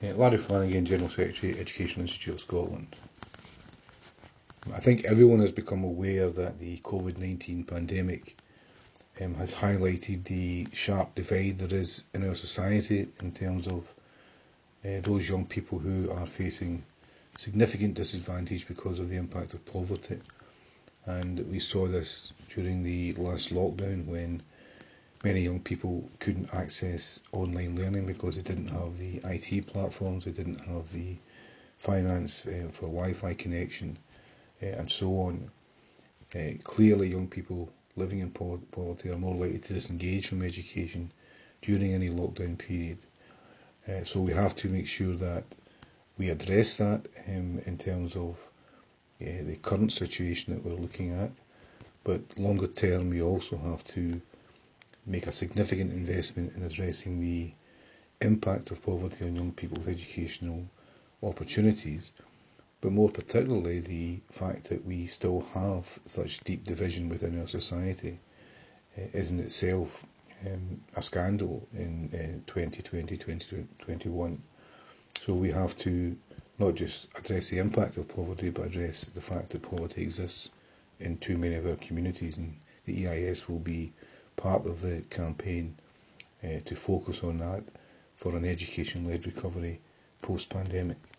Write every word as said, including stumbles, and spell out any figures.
Uh, Larry Flanagan, General Secretary, Education Institute of Scotland. I think everyone has become aware that the COVID nineteen pandemic um, has highlighted the sharp divide there is in our society in terms of uh, those young people who are facing significant disadvantage because of the impact of poverty. And we saw this during the last lockdown when many young people couldn't access online learning because they didn't have the I T platforms, they didn't have the finance uh, for Wi-Fi connection, uh, and so on. Uh, clearly, young people living in poverty are more likely to disengage from education during any lockdown period. Uh, so we have to make sure that we address that um, in terms of uh, the current situation that we're looking at. But longer term, we also have to make a significant investment in addressing the impact of poverty on young people's educational opportunities, but more particularly the fact that we still have such deep division within our society uh, is in itself um, a scandal in uh, twenty twenty, twenty twenty-one. So we have to not just address the impact of poverty, but address the fact that poverty exists in too many of our communities, and the E I S will be part of the campaign uh, to focus on that for an education-led recovery post-pandemic.